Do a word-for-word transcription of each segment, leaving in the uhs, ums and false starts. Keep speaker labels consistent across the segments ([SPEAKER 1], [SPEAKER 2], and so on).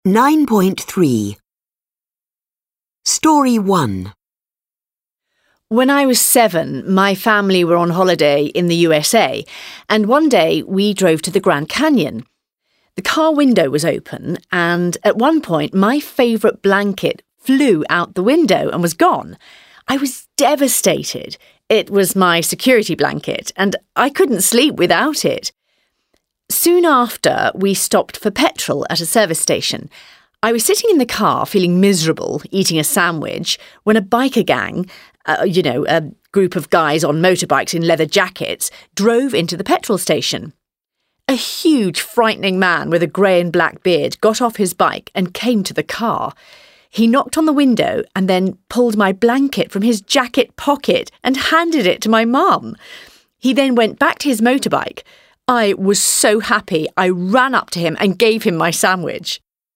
[SPEAKER 1] nine point three. Story one.
[SPEAKER 2] When I was seven, my family were on holiday in the U S A, and one day we drove to the Grand Canyon. The car window was open, and at one point my favourite blanket flew out the window and was gone. I was devastated. It was my security blanket, and I couldn't sleep without it. Soon after, we stopped for petrol at a service station. I was sitting in the car feeling miserable, eating a sandwich, when a biker gang, uh, you know, a group of guys on motorbikes in leather jackets, drove into the petrol station. A huge, frightening man with a grey and black beard got off his bike and came to the car. He knocked on the window and then pulled my blanket from his jacket pocket and handed it to my mum. He then went back to his motorbike. I was so happy, I ran up to him and gave him my sandwich.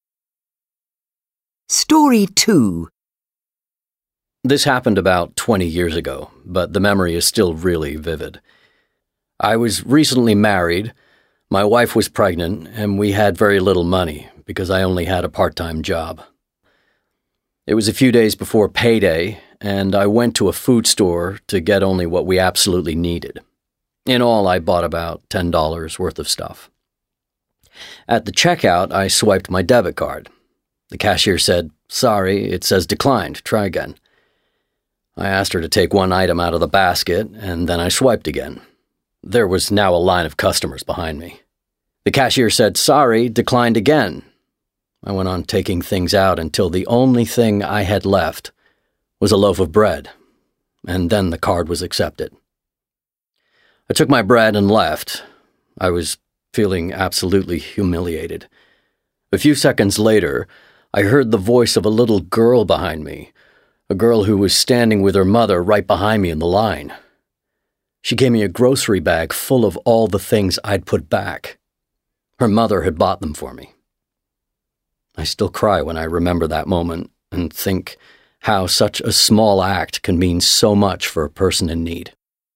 [SPEAKER 1] Story two.
[SPEAKER 3] This happened about twenty years ago, but the memory is still really vivid. I was recently married, my wife was pregnant, and we had very little money because I only had a part-time job. It was a few days before payday, and I went to a food store to get only what we absolutely needed. In all, I bought about ten dollars worth of stuff. At the checkout, I swiped my debit card. The cashier said, "Sorry, it says declined. Try again." I asked her to take one item out of the basket, and then I swiped again. There was now a line of customers behind me. The cashier said, "Sorry, declined again." I went on taking things out until the only thing I had left was a loaf of bread, and then the card was accepted. I took my bread and left. I was feeling absolutely humiliated. A few seconds later, I heard the voice of a little girl behind me, a girl who was standing with her mother right behind me in the line. She gave me a grocery bag full of all the things I'd put back. Her mother had bought them for me. I still cry when I remember that moment and think how such a small act can mean so much for a person in need.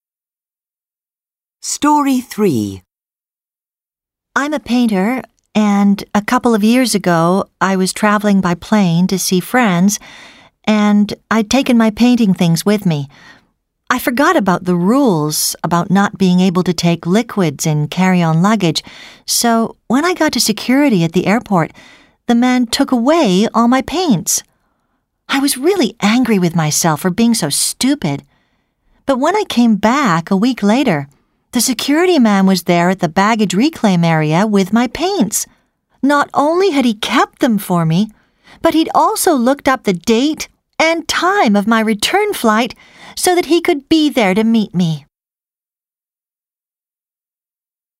[SPEAKER 1] Story three.
[SPEAKER 4] I'm a painter, and a couple of years ago, I was traveling by plane to see friends, and I'd taken my painting things with me. I forgot about the rules about not being able to take liquids in carry-on luggage, so when I got to security at the airport, the man took away all my paints. I was really angry with myself for being so stupid. But when I came back a week later, the security man was there at the baggage reclaim area with my paints. Not only had he kept them for me, but he'd also looked up the date and time of my return flight so that he could be there to meet me.